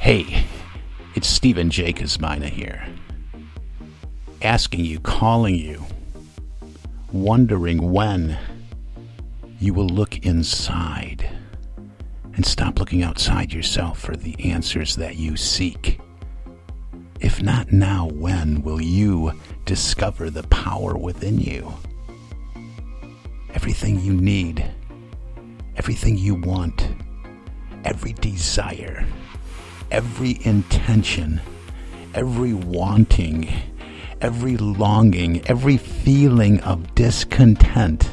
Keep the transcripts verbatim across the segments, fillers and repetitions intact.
Hey, it's Stephen J. Kosmina here. Asking you, calling you, wondering when you will look inside and stop looking outside yourself for the answers that you seek. If not now, when will you discover the power within you? Everything you need, everything you want, every desire, every intention, every wanting, every longing, every feeling of discontent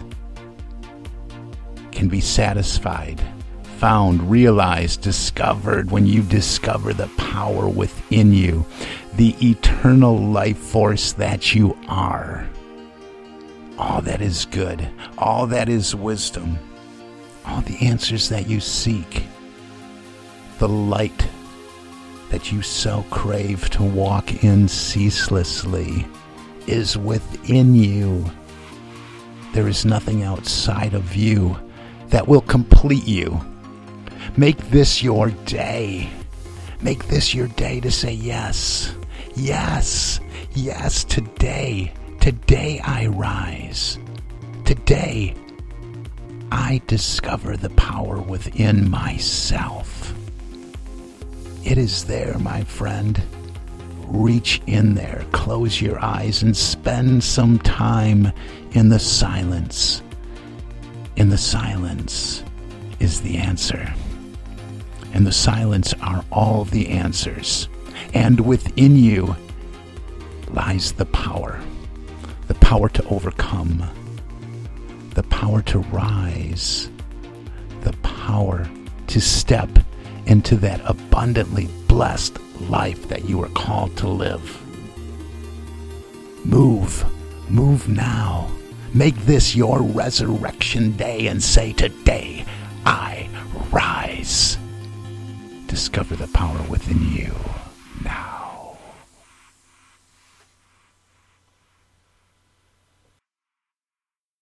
can be satisfied, found, realized, discovered when you discover the power within you, the eternal life force that you are. All that is good, all that is wisdom, all the answers that you seek, the light that you so crave to walk in ceaselessly is within you. There is nothing outside of you that will complete you. Make this your day. Make this your day to say yes. Yes. Yes, today. Today I rise. Today I discover the power within myself. It is there, my friend. Reach in there, close your eyes, and spend some time in the silence. In the silence is the answer. And the silence are all the answers. And within you lies the power. The power to overcome. The power to rise. The power to step into that abundantly blessed life that you are called to live. Move. Move now. Make this your resurrection day and say, today I rise. Discover the power within you.